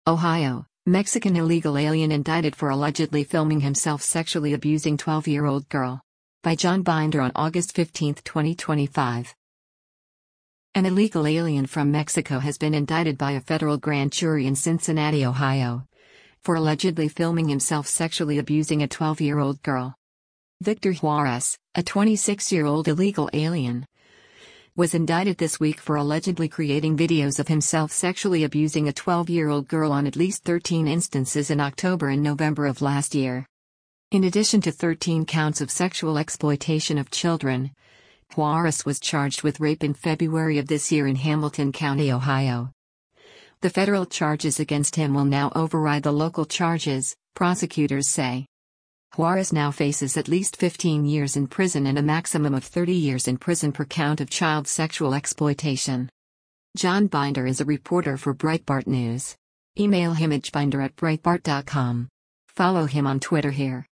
Ohio, Mexican illegal alien indicted for allegedly filming himself sexually abusing 12-year-old girl. By John Binder on August 15, 2025. An illegal alien from Mexico has been indicted by a federal grand jury in Cincinnati, Ohio, for allegedly filming himself sexually abusing a 12-year-old girl. Victor Juarez, a 26-year-old illegal alien, was indicted this week for allegedly creating videos of himself sexually abusing a 12-year-old girl on at least 13 instances in October and November of last year. In addition to 13 counts of sexual exploitation of children, Juarez was charged with rape in February of this year in Hamilton County, Ohio. The federal charges against him will now override the local charges, prosecutors say. Juarez now faces at least 15 years in prison and a maximum of 30 years in prison per count of child sexual exploitation. John Binder is a reporter for Breitbart News. Email him at binder@breitbart.com. Follow him on Twitter here.